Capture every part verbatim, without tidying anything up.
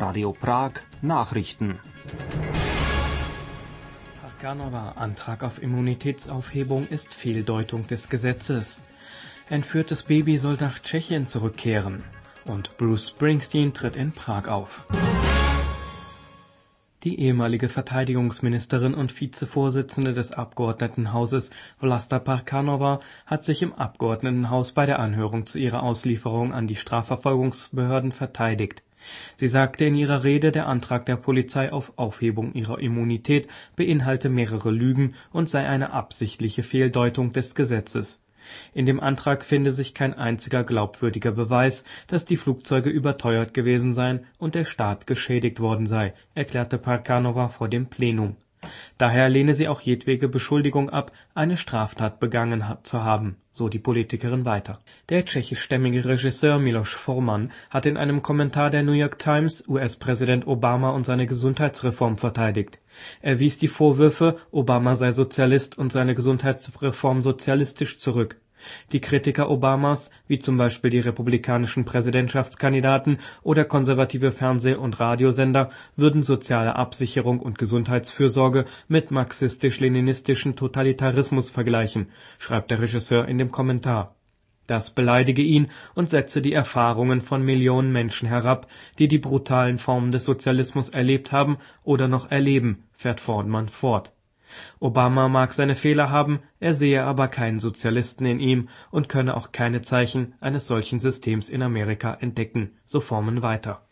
Radio Prag Nachrichten. Parkanova Antrag auf Immunitätsaufhebung ist Fehldeutung des Gesetzes. Entführtes Baby soll nach Tschechien zurückkehren. Und Bruce Springsteen tritt in Prag auf. Die ehemalige Verteidigungsministerin und Vizevorsitzende des Abgeordnetenhauses Vlasta Parkanova hat sich im Abgeordnetenhaus bei der Anhörung zu ihrer Auslieferung an die Strafverfolgungsbehörden verteidigt. Sie sagte in ihrer Rede, der Antrag der Polizei auf Aufhebung ihrer Immunität beinhalte mehrere Lügen und sei eine absichtliche Fehldeutung des Gesetzes. In dem Antrag finde sich kein einziger glaubwürdiger Beweis, dass die Flugzeuge überteuert gewesen seien und der Staat geschädigt worden sei, erklärte Parkanova vor dem Plenum. Daher lehne sie auch jedwege Beschuldigung ab, eine Straftat begangen zu haben, so die Politikerin weiter. Der tschechischstämmige Regisseur Milos Forman hat in einem Kommentar der New York Times U S-Präsident Obama und seine Gesundheitsreform verteidigt. Er wies die Vorwürfe, Obama sei Sozialist und seine Gesundheitsreform sozialistisch zurück. Die Kritiker Obamas, wie zum Beispiel die republikanischen Präsidentschaftskandidaten oder konservative Fernseh- und Radiosender, würden soziale Absicherung und Gesundheitsfürsorge mit marxistisch-leninistischen Totalitarismus vergleichen, schreibt der Regisseur in dem Kommentar. Das beleidige ihn und setze die Erfahrungen von Millionen Menschen herab, die die brutalen Formen des Sozialismus erlebt haben oder noch erleben, fährt Forman fort. Obama mag seine Fehler haben, er sehe aber keinen Sozialisten in ihm und könne auch keine Zeichen eines solchen Systems in Amerika entdecken, so Forman weiter.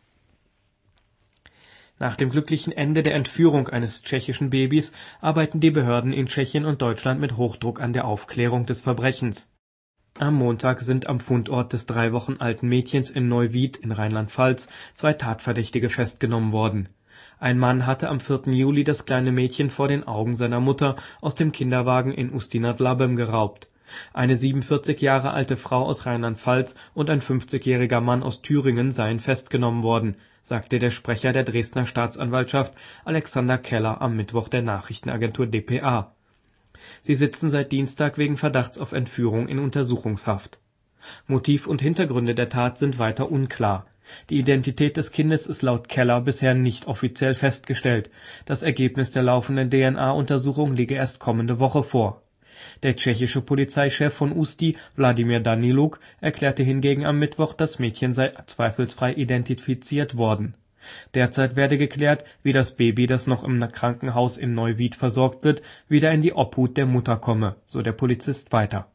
Nach dem glücklichen Ende der Entführung eines tschechischen Babys arbeiten die Behörden in Tschechien und Deutschland mit Hochdruck an der Aufklärung des Verbrechens. Am Montag sind am Fundort des drei Wochen alten Mädchens in Neuwied in Rheinland-Pfalz zwei Tatverdächtige festgenommen worden. Ein Mann hatte am vierten Juli das kleine Mädchen vor den Augen seiner Mutter aus dem Kinderwagen in Ústí nad Labem geraubt. Eine siebenundvierzig Jahre alte Frau aus Rheinland-Pfalz und ein fünfzigjähriger Mann aus Thüringen seien festgenommen worden, sagte der Sprecher der Dresdner Staatsanwaltschaft Alexander Keller am Mittwoch der Nachrichtenagentur d p a. Sie sitzen seit Dienstag wegen Verdachts auf Entführung in Untersuchungshaft. Motiv und Hintergründe der Tat sind weiter unklar. Die Identität des Kindes ist laut Keller bisher nicht offiziell festgestellt. Das Ergebnis der laufenden D N A-Untersuchung liege erst kommende Woche vor. Der tschechische Polizeichef von Ústí, Vladimír Daniluk, erklärte hingegen am Mittwoch, das Mädchen sei zweifelsfrei identifiziert worden. Derzeit werde geklärt, wie das Baby, das noch im Krankenhaus in Neuwied versorgt wird, wieder in die Obhut der Mutter komme, so der Polizist weiter.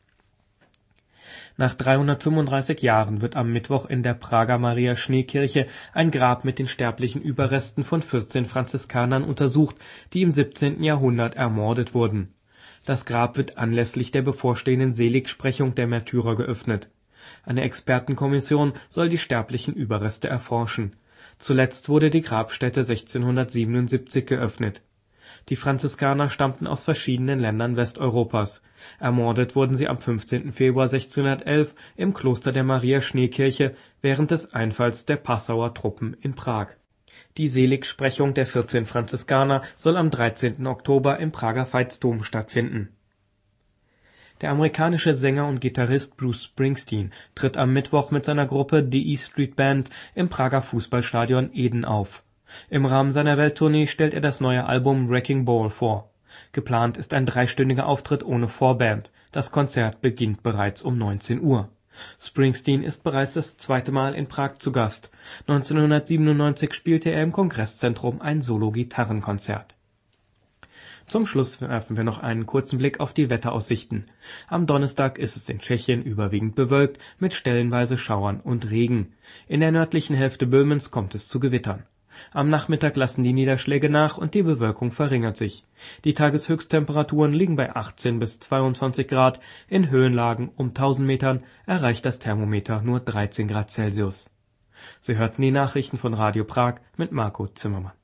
Nach dreihundertfünfunddreißig Jahren wird am Mittwoch in der Prager Maria-Schnee-Kirche ein Grab mit den sterblichen Überresten von vierzehn Franziskanern untersucht, die im siebzehnten Jahrhundert ermordet wurden. Das Grab wird anlässlich der bevorstehenden Seligsprechung der Märtyrer geöffnet. Eine Expertenkommission soll die sterblichen Überreste erforschen. Zuletzt wurde die Grabstätte sechzehnhundertsiebenundsiebzig geöffnet. Die Franziskaner stammten aus verschiedenen Ländern Westeuropas. Ermordet wurden sie am fünfzehnten Februar sechzehnhundertelf im Kloster der Maria-Schnee-Kirche während des Einfalls der Passauer Truppen in Prag. Die Seligsprechung der vierzehn Franziskaner soll am dreizehnten Oktober im Prager Veitsdom stattfinden. Der amerikanische Sänger und Gitarrist Bruce Springsteen tritt am Mittwoch mit seiner Gruppe The E Street Band im Prager Fußballstadion Eden auf. Im Rahmen seiner Welttournee stellt er das neue Album Wrecking Ball vor. Geplant ist ein dreistündiger Auftritt ohne Vorband. Das Konzert beginnt bereits um neunzehn Uhr. Springsteen ist bereits das zweite Mal in Prag zu Gast. neunzehnhundertsiebenundneunzig spielte er im Kongresszentrum ein Solo-Gitarrenkonzert. Zum Schluss werfen wir noch einen kurzen Blick auf die Wetteraussichten. Am Donnerstag ist es in Tschechien überwiegend bewölkt mit stellenweise Schauern und Regen. In der nördlichen Hälfte Böhmens kommt es zu Gewittern. Am Nachmittag lassen die Niederschläge nach und die Bewölkung verringert sich. Die Tageshöchsttemperaturen liegen bei achtzehn bis zweiundzwanzig Grad, in Höhenlagen um tausend Metern erreicht das Thermometer nur dreizehn Grad Celsius. Sie hörten die Nachrichten von Radio Prag mit Marco Zimmermann.